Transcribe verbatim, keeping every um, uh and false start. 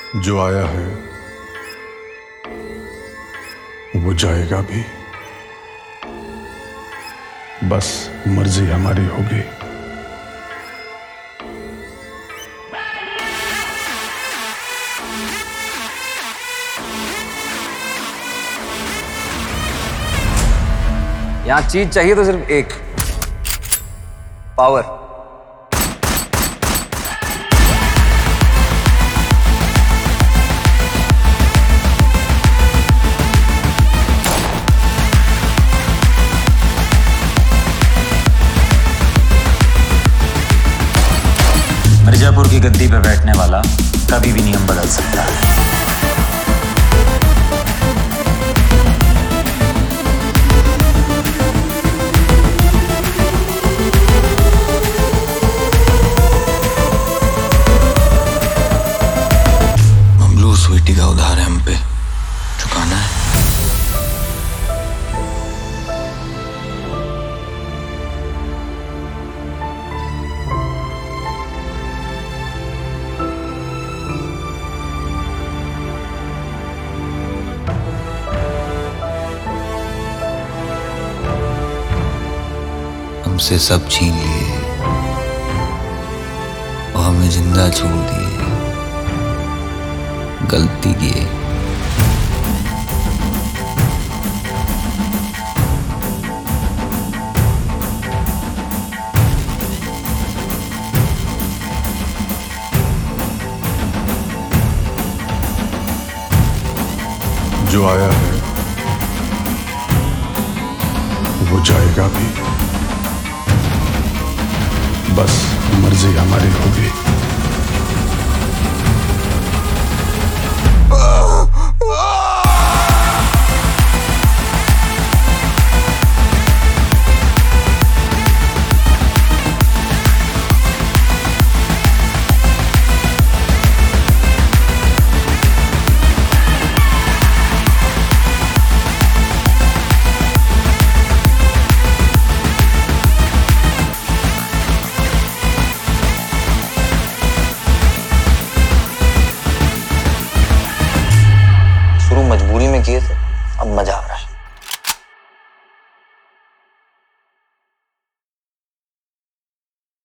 जो आया है वो जाएगा भी, बस मर्जी हमारी होगी। यहां चीज चाहिए तो सिर्फ एक, पावर। मिर्जापुर की गद्दी पे बैठने वाला कभी भी नियम बदल सकता है। स्वीटी का उधार है, हम पे चुकाना है। हमसे सब छीन लिए और हमें जिंदा छोड़ दिए। गलती किए जो आया है वो जाएगा भी, बस मर्जी हमारी होगी। शुरू मजबूरी में किए थे, अब मजा आ रहा है।